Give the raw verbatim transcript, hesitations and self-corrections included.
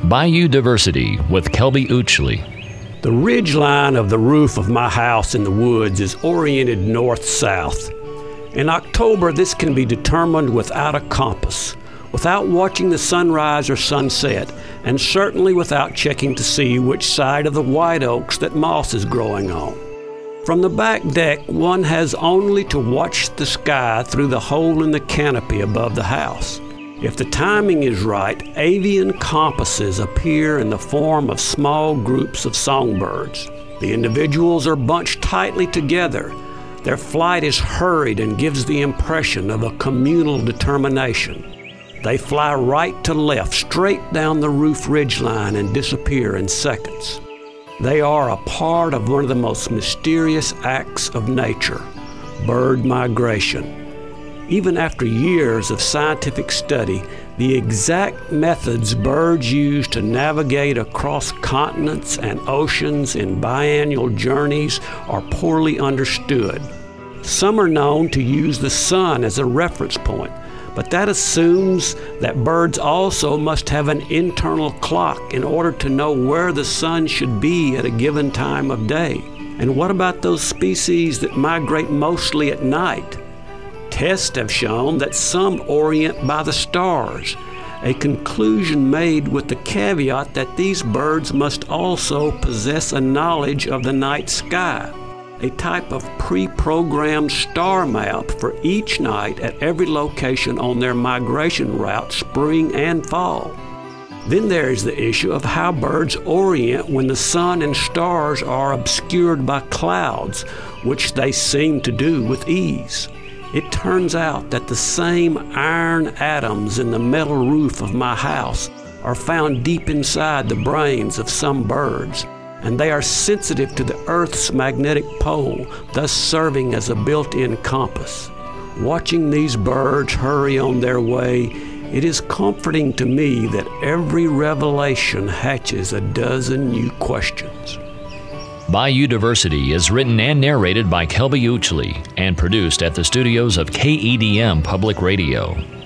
Biodiversity with Kelby Uchley. The ridge line of the roof of my house in the woods is oriented north-south. In October, this can be determined without a compass, without watching the sunrise or sunset, and certainly without checking to see which side of the white oaks that moss is growing on. From the back deck, one has only to watch the sky through the hole in the canopy above the house. If the timing is right, avian compasses appear in the form of small groups of songbirds. The individuals are bunched tightly together. Their flight is hurried and gives the impression of a communal determination. They fly right to left, straight down the roof ridgeline and disappear in seconds. They are a part of one of the most mysterious acts of nature, bird migration. Even after years of scientific study, the exact methods birds use to navigate across continents and oceans in biannual journeys are poorly understood. Some are known to use the sun as a reference point, but that assumes that birds also must have an internal clock in order to know where the sun should be at a given time of day. And what about those species that migrate mostly at night? Tests have shown that some orient by the stars, a conclusion made with the caveat that these birds must also possess a knowledge of the night sky, a type of pre-programmed star map for each night at every location on their migration route, spring and fall. Then there is the issue of how birds orient when the sun and stars are obscured by clouds, which they seem to do with ease. It turns out that the same iron atoms in the metal roof of my house are found deep inside the brains of some birds, and they are sensitive to the Earth's magnetic pole, thus serving as a built-in compass. Watching these birds hurry on their way, it is comforting to me that every revelation hatches a dozen new questions. Biodiversity is written and narrated by Kelby Uchley and produced at the studios of K E D M Public Radio.